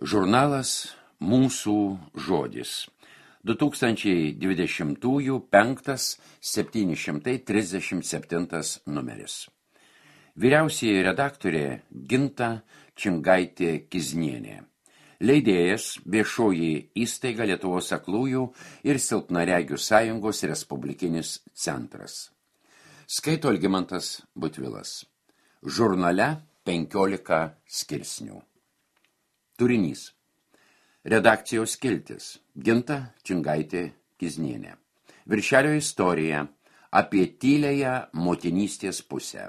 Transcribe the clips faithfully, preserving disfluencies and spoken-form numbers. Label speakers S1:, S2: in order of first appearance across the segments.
S1: Žurnalas Mūsų žodis. du tūkstančiai dvidešimtųjų penktas septyni šimtai trisdešimt septintas numeris. Vyriausioji redaktorė Ginta Čingaitė Kiznienė. Leidėjas Viešoji įstaiga Lietuvos aklųjų ir silpnaregių sąjungos Respublikinis centras. Skaito Algimantas Butvilas. Žurnale penkiolika skirsnių. Turinys. Redakcijos skiltis. Ginta Čingaitė Kiznienė. Viršelio istorija apie tyliąją motinystės pusę.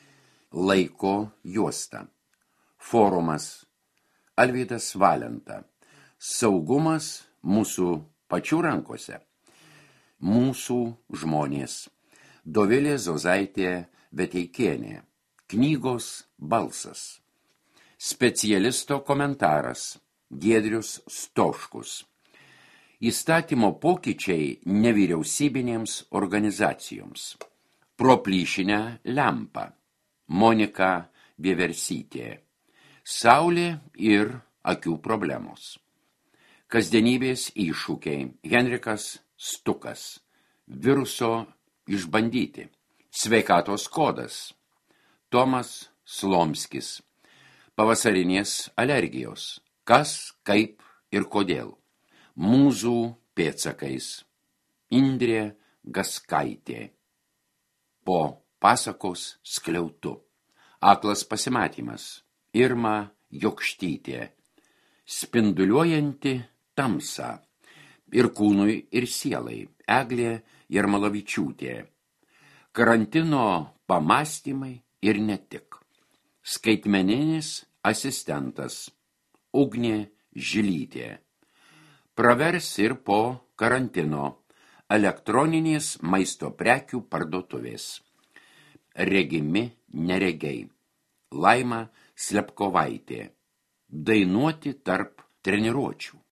S1: Laiko juosta. Forumas. Alvydas Valenta. Saugumas mūsų pačių rankose. Mūsų žmonės. Dovilė Zozaitė Veteikienė. Knygos balsas. Specialisto komentaras. Giedrius Stoškus. Įstatymo pokyčiai nevyriausybinėms organizacijoms. Pro plyšinę lempą. Monika Vieversytė. Saulė ir akių problemos. Kasdienybės iššūkiai. Henrikas Stukas. Viruso išbandyti. Sveikatos kodas. Tomas Slomskis. Pavasarinės alergijos. Kas, kaip ir kodėl. Mūzų pėdsakais. Indrė Gaskaitė. Po pasakos skliautu. Aklas pasimatymas. Irma Jokštytė. Spinduliuojanti tamsa. Ir kūnui, ir sielai. Eglė Jarmalavičiūtė. Karantino pamąstymai ir ne tik. Skaitmeninis asistentas. Ugnė Žilytė. Pravers ir po karantino. Elektroninės maisto prekių parduotuvės. Regimi neregiai. Laima Slepkovaitė. Dainuoti tarp treniruočių.